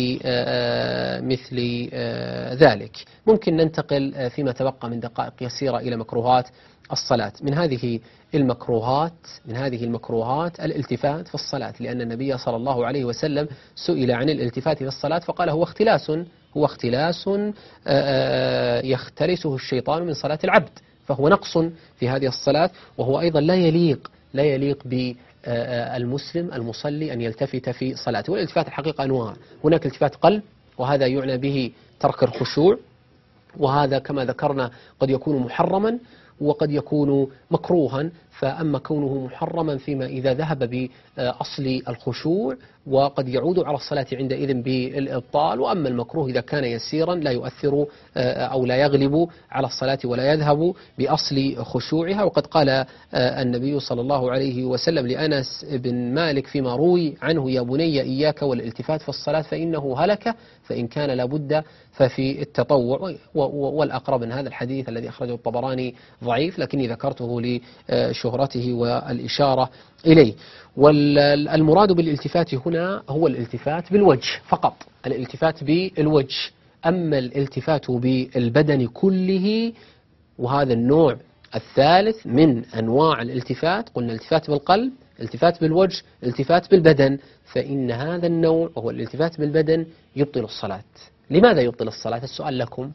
لمثل ذلك. ممكن ننتقل فيما تبقى من دقائق يسيرة إلى مكروهات الصلاة. من هذه المكروهات من هذه المكروهات الالتفات في الصلاة، لأن النبي صلى الله عليه وسلم سئل عن الالتفات في الصلاة فقال هو اختلاس هو اختلاس يختلسه الشيطان من صلاة العبد، فهو نقص في هذه الصلاة، وهو أيضا لا يليق لا يليق بالمسلم المصلي أن يلتفت في صلاته. والالتفات الحقيقة أنواع، هناك التفات قلب وهذا يعنى به ترك الخشوع، وهذا كما ذكرنا قد يكون محرما وقد يكون مكروها، فأما كونه محرما فيما إذا ذهب بأصل الخشوع وقد يعود على الصلاة عندئذ بالإبطال، وأما المكروه إذا كان يسيرا لا يؤثر أو لا يغلب على الصلاة ولا يذهب بأصل خشوعها. وقد قال النبي صلى الله عليه وسلم لأنس بن مالك فيما روي عنه يا بني إياك والالتفات في الصلاة فإنه هلك، فإن كان لابد ففي التطوع. والأقرب من هذا الحديث الذي أخرجه الطبراني ضعيف، لكني ذكرته لشهرته والإشارة إليه. والمراد بالالتفات هنا هو الالتفات بالوجه فقط، الالتفات بالوجه. أما الالتفات بالبدن كله، وهذا النوع الثالث من أنواع الالتفات، قلنا الالتفات بالقلب، الالتفات بالوجه، الالتفات بالبدن، فإن هذا النوع وهو الالتفات بالبدن يبطل الصلاة. لماذا يبطل الصلاة؟ السؤال لكم.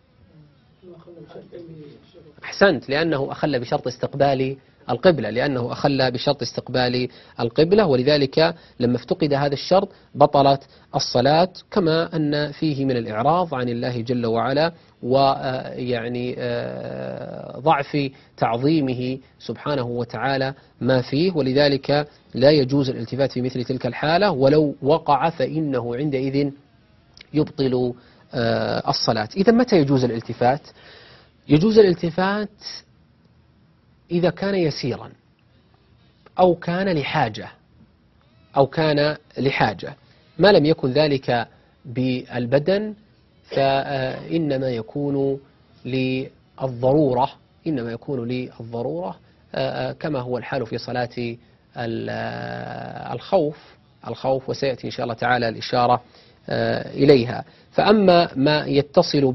أحسنت، لأنه أخل بشرط استقبال القبلة لأنه أخل بشرط استقبال القبلة، ولذلك لما افتقد هذا الشرط بطلت الصلاة، كما أن فيه من الإعراض عن الله جل وعلا ويعني ضعف تعظيمه سبحانه وتعالى ما فيه، ولذلك لا يجوز الالتفات في مثل تلك الحالة، ولو وقع فإنه عندئذ يبطل الصلاة. إذا متى يجوز الالتفات؟ يجوز الالتفات إذا كان يسيرا أو كان لحاجة أو كان لحاجة ما لم يكن ذلك بالبدن فإنما يكون للضرورة، إنما يكون للضرورة كما هو الحال في صلاة الخوف الخوف وسيأتي إن شاء الله تعالى الإشارة إليها. فأما ما يتصل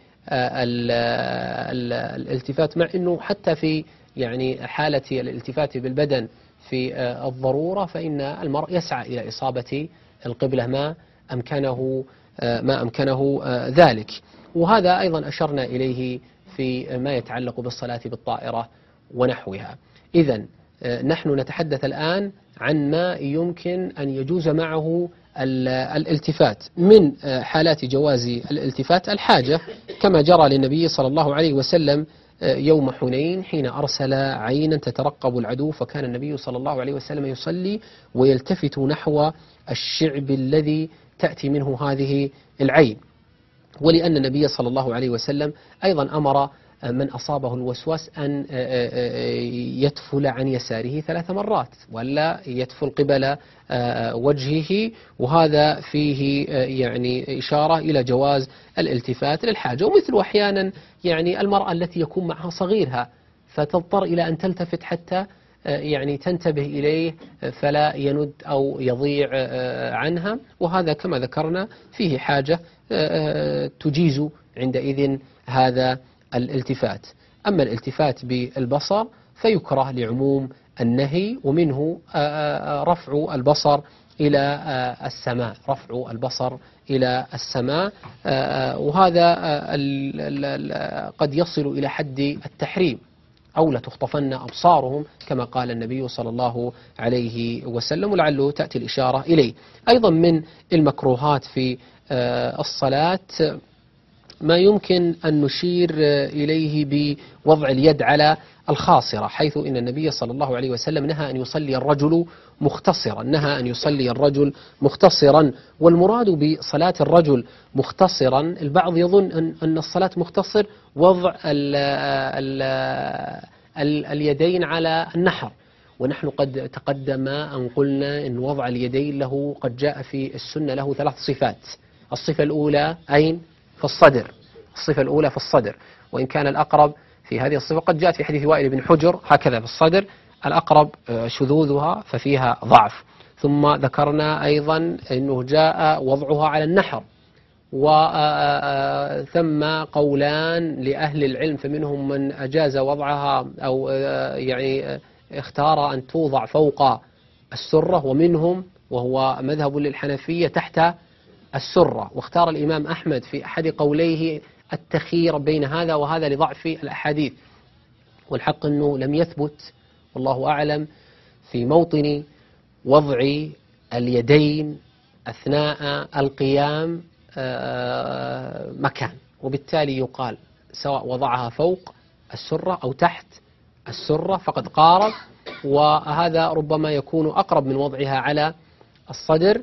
بالالتفات، مع أنه حتى في يعني حالة الالتفات بالبدن في الضرورة فإن المرء يسعى إلى إصابة القبلة ما أمكنه ما أمكنه ذلك. وهذا أيضا أشرنا إليه في ما يتعلق بالصلاة بالطائرة ونحوها. إذن نحن نتحدث الآن عن ما يمكن أن يجوز معه الالتفات. من حالات جواز الالتفات الحاجة، كما جرى للنبي صلى الله عليه وسلم يوم حنين حين أرسل عينا تترقب العدو، فكان النبي صلى الله عليه وسلم يصلي ويلتفت نحو الشعب الذي تأتي منه هذه العين. ولأن النبي صلى الله عليه وسلم أيضا أمر من أصابه الوسواس أن يتفل عن يساره ثلاث مرات ولا يتفل قبل وجهه، وهذا فيه يعني إشارة إلى جواز الالتفات للحاجة. ومثل أحيانا يعني المرأة التي يكون معها صغيرها فتضطر إلى أن تلتفت حتى يعني تنتبه إليه فلا يند أو يضيع عنها، وهذا كما ذكرنا فيه حاجة تجيز عندئذ هذا الالتفات. أما الالتفات بالبصر فيكره لعموم النهي، ومنه رفع البصر إلى السماء رفع البصر إلى السماء وهذا قد يصل إلى حد التحريم، أو لتخطفن أبصارهم كما قال النبي صلى الله عليه وسلم، ولعله تأتي الإشارة إليه. أيضا من المكروهات في الصلاة ما يمكن أن نشير إليه بوضع اليد على الخاصرة، حيث إن النبي صلى الله عليه وسلم نهى أن يصلي الرجل مختصرا نهى أن يصلي الرجل مختصرا والمراد بصلاة الرجل مختصرا، البعض يظن أن أن الصلاة مختصر وضع ال ال ال اليدين على النحر، ونحن قد تقدم أن قلنا أن وضع اليدين له قد جاء في السنة له ثلاث صفات. الصفة الأولى أين؟ في الصدر الصفة الأولى في الصدر، وإن كان الأقرب في هذه الصفة قد جاءت في حديث وائل بن حجر هكذا في الصدر، الأقرب شذوذها ففيها ضعف. ثم ذكرنا أيضا أنه جاء وضعها على النحر، وثم قولان لأهل العلم فمنهم من أجاز وضعها أو يعني اختار أن توضع فوق السرة، ومنهم وهو مذهب للحنفية تحت السرة، واختار الإمام أحمد في أحد قوليه التخيير بين هذا وهذا لضعف الأحاديث. والحق أنه لم يثبت والله أعلم في موطن وضع اليدين أثناء القيام مكان، وبالتالي يقال سواء وضعها فوق السرة أو تحت السرة فقد قارب، وهذا ربما يكون أقرب من وضعها على الصدر.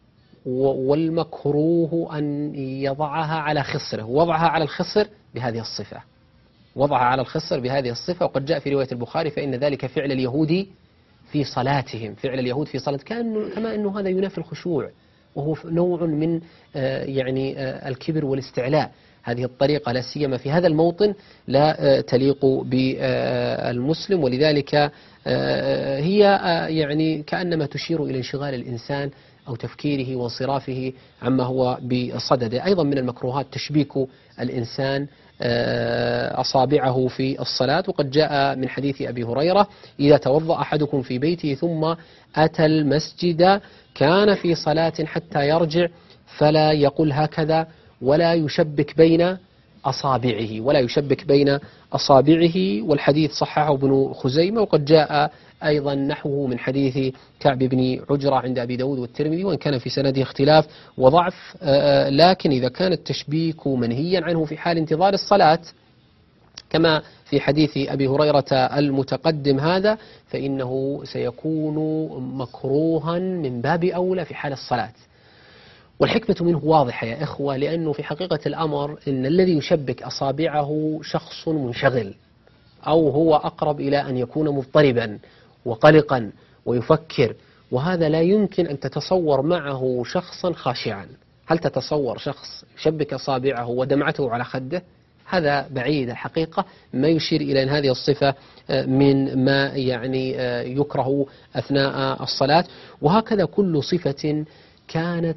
والمكروه أن يضعها على خصره، وضعها على الخصر بهذه الصفة وضعها على الخصر بهذه الصفة وقد جاء في رواية البخاري فإن ذلك فعل اليهود في صلاتهم فعل اليهود في صلاة كما أنه هذا ينافي الخشوع، وهو نوع من يعني الكبر والاستعلاء. هذه الطريقة لا سيما في هذا الموطن لا تليق بالمسلم، ولذلك هي يعني كأنما تشير إلى انشغال الإنسان أو تفكيره وانصرافه عما هو بصدده. أيضا من المكروهات تشبيك الإنسان أصابعه في الصلاة، وقد جاء من حديث أبي هريرة إذا توضأ أحدكم في بيته ثم أتى المسجد كان في صلاة حتى يرجع فلا يقل هكذا ولا يشبك بين أصابعه ولا يشبك بين أصابعه والحديث صححه ابن خزيمة، وقد جاء أيضا نحوه من حديث كعب بن عجرة عند أبي داود والترمذي، وإن كان في سنده اختلاف وضعف، لكن إذا كان التشبيك منهيا عنه في حال انتظار الصلاة كما في حديث أبي هريرة المتقدم هذا فإنه سيكون مكروها من باب أولى في حال الصلاة. والحكمة منه واضحة يا إخوة، لأنه في حقيقة الأمر إن الذي يشبك أصابعه شخص منشغل، أو هو أقرب إلى أن يكون مضطربا وقلقا ويفكر، وهذا لا يمكن أن تتصور معه شخصا خاشعا. هل تتصور شخص يشبك أصابعه ودمعته على خده؟ هذا بعيد الحقيقة، ما يشير إلى أن هذه الصفة من ما يعني يكره أثناء الصلاة. وهكذا كل صفة كانت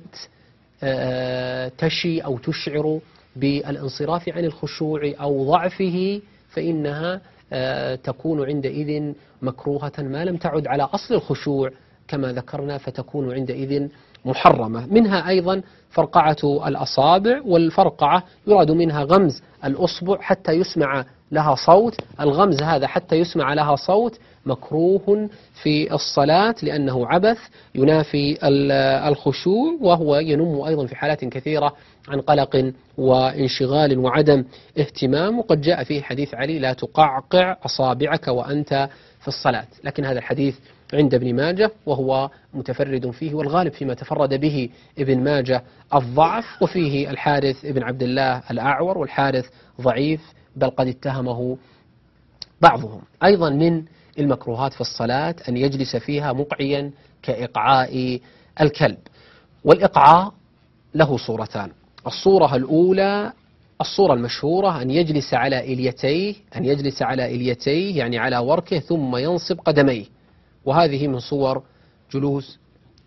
تشي أو تشعر بالانصراف عن الخشوع أو ضعفه فإنها تكون عندئذ مكروهة ما لم تعد على أصل الخشوع كما ذكرنا، فتكون عندئذ محرمة. منها أيضا فرقعة الأصابع، والفرقعة يراد منها غمز الأصبع حتى يسمع لها صوت. الغمز هذا حتى يسمع لها صوت مكروه في الصلاة لأنه عبث ينافي الخشوع، وهو ينم أيضا في حالات كثيرة عن قلق وانشغال وعدم اهتمام. وقد جاء فيه حديث علي: لا تقعقع أصابعك وأنت في الصلاة. لكن هذا الحديث عند ابن ماجه وهو متفرد فيه، والغالب فيما تفرد به ابن ماجه الضعف، وفيه الحارث ابن عبد الله الأعور، والحارث ضعيف بل قد اتهمه بعضهم. أيضا من المكروهات في الصلاة أن يجلس فيها مقعيا كإقعاء الكلب. والإقعاء له صورتان: الصورة الأولى الصورة المشهورة أن يجلس على إليتيه أن يجلس على إليتيه يعني على وركه ثم ينصب قدميه، وهذه من صور جلوس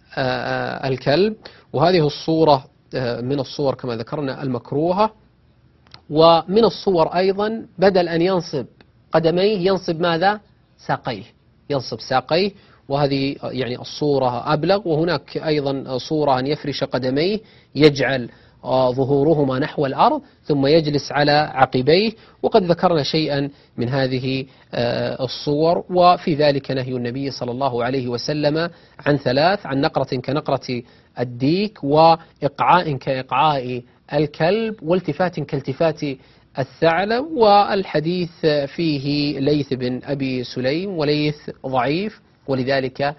الكلب، وهذه الصورة من الصور كما ذكرنا المكروهة. ومن الصور أيضا بدل أن ينصب قدميه ينصب ماذا؟ ساقيه، ينصب ساقيه، وهذه يعني الصورة أبلغ. وهناك أيضا صورة أن يفرش قدميه يجعل ظهورهما نحو الأرض ثم يجلس على عقبيه، وقد ذكرنا شيئا من هذه الصور. وفي ذلك نهي النبي صلى الله عليه وسلم عن ثلاث: عن نقرة كنقرة الديك، وإقعاء كإقعاء الكلب، والتفات كالتفات الثعلب. والحديث فيه ليث بن أبي سليم، وليث ضعيف ولذلك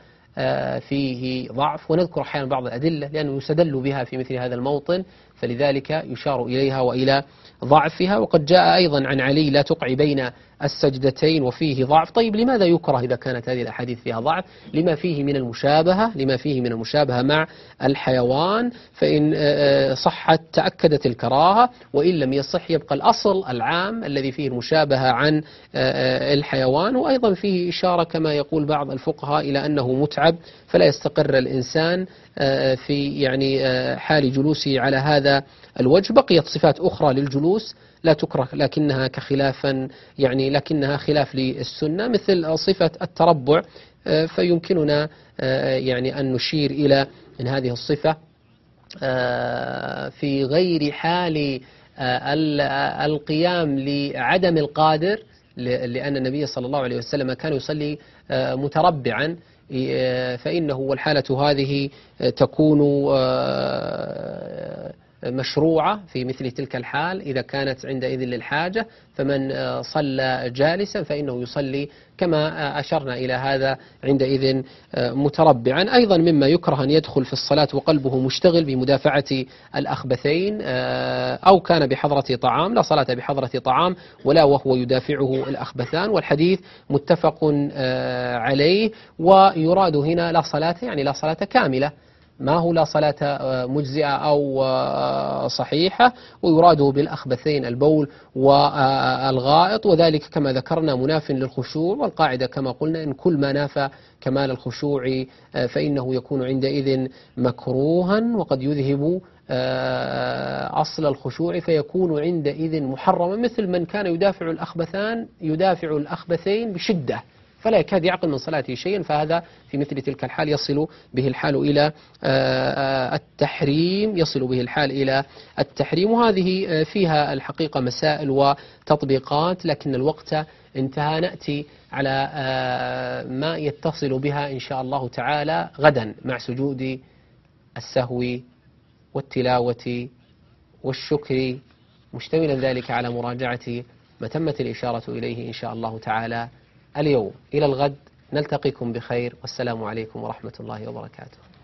فيه ضعف، ونذكر أحيانا بعض الأدلة لأنه يستدل بها في مثل هذا الموطن، فلذلك يشار إليها وإلى ضعفها. وقد جاء أيضا عن علي: لا تقعي بين السجدتين، وفيه ضعف. طيب لماذا يكره إذا كانت هذه الأحاديث فيها ضعف؟ لما فيه من المشابهة لما فيه من المشابهة مع الحيوان، فإن صحت تأكدت الكراهة، وإن لم يصح يبقى الأصل العام الذي فيه المشابهة عن الحيوان. وأيضا فيه إشارة كما يقول بعض الفقهاء إلى أنه متعب، فلا يستقر الإنسان في يعني حال جلوسه على هذا الوجه. بقيت صفات أخرى للجلوس لا تكره لكنها كخلافا يعني لكنها خلاف للسنة، مثل صفة التربع، فيمكننا يعني أن نشير إلى أن هذه الصفة في غير حال القيام لعدم القادر، لأن النبي صلى الله عليه وسلم كان يصلي متربعا، فإنه والحالة هذه تكون مشروعة في مثل تلك الحال إذا كانت عندئذ للحاجة. فمن صلى جالسا فإنه يصلي كما أشرنا إلى هذا عندئذ متربعا. أيضا مما يكره أن يدخل في الصلاة وقلبه مشتغل بمدافعة الأخبثين، أو كان بحضرة طعام. لا صلاة بحضرة طعام ولا وهو يدافعه الأخبثان، والحديث متفق عليه. ويراد هنا لا صلاة يعني لا صلاة كاملة، ما هو لا صلاة مجزئة أو صحيحة. ويراد بالأخبثين البول والغائط، وذلك كما ذكرنا مناف للخشوع. والقاعدة كما قلنا إن كل ما نافى كمال الخشوع فإنه يكون عندئذ مكروها، وقد يذهب أصل الخشوع فيكون عندئذ محرما، مثل من كان يدافع الأخبثان يدافع الأخبثين بشدة فلا يكاد يعقل من صلاته شيئا، فهذا في مثل تلك الحال يصل به الحال إلى التحريم يصل به الحال إلى التحريم. وهذه فيها الحقيقة مسائل وتطبيقات، لكن الوقت انتهى. نأتي على ما يتصل بها إن شاء الله تعالى غدا مع سجود السهو والتلاوة والشكر، مشتملا ذلك على مراجعة ما تمت الإشارة إليه إن شاء الله تعالى اليوم. إلى الغد نلتقيكم بخير، والسلام عليكم ورحمة الله وبركاته.